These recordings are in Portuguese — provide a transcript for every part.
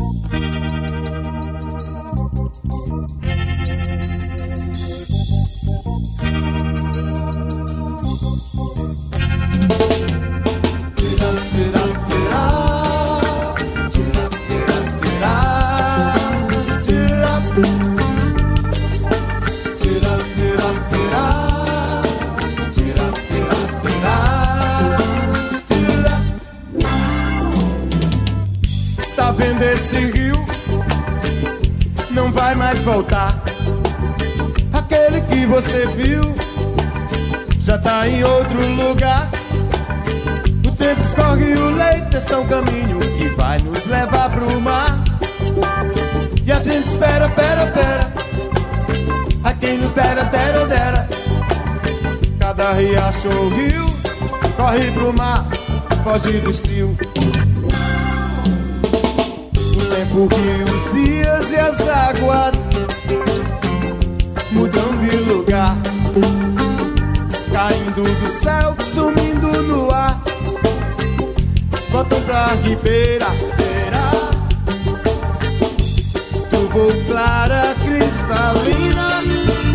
Tá vendo esse rio? Não vai mais voltar. Aquele que você viu já tá em outro lugar. O tempo escorre o leito, esse é um caminho que vai nos levar pro mar. E a gente espera, pera, a quem nos dera, dera. Cada riacho ou rio corre pro mar, foge do estio. O tempo que os dias e as águas mudam de lugar, caindo do céu, sumindo no ar, voltam pra ribeira, chuva clara, cristalina,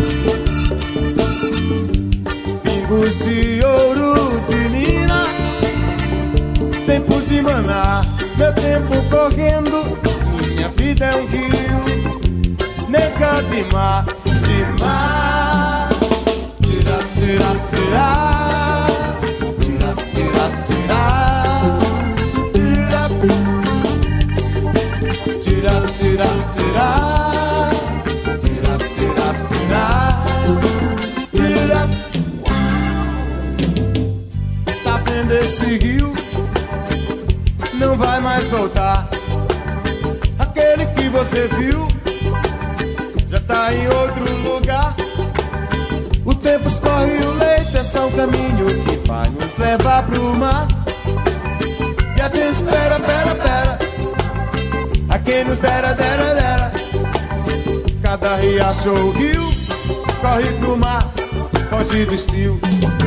pingos de ouro, de mina, tempos de maná, meu tempo correndo, minha vida é um rio, nesga de mar, de mar. Tira, tira, tira, tira, tira, tira, tira, tira, tira, tira. Tá vendo esse rio? Não vai mais voltar. Aquele que você viu já tá em outro lugar. O tempo escorre o leito, é só um caminho que vai nos levar pro mar. E a gente espera, pera, a quem nos dera. Cada riacho ou rio corre pro mar, foge do estio.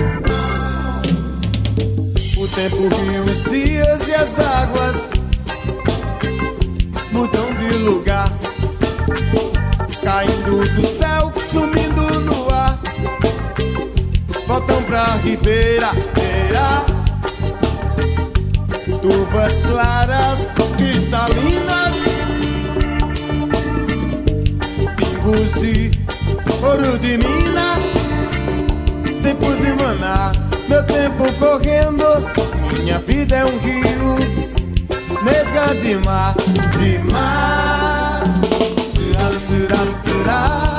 O tempo que os dias e as águas mudam de lugar, caindo do céu, sumindo no ar, voltam pra ribeira, tuvas claras, cristalinas, pingos de ouro de mina, tempos de maná, meu tempo correndo, minha vida é um rio, nesga de mar, de mar. Tira, tira, tira.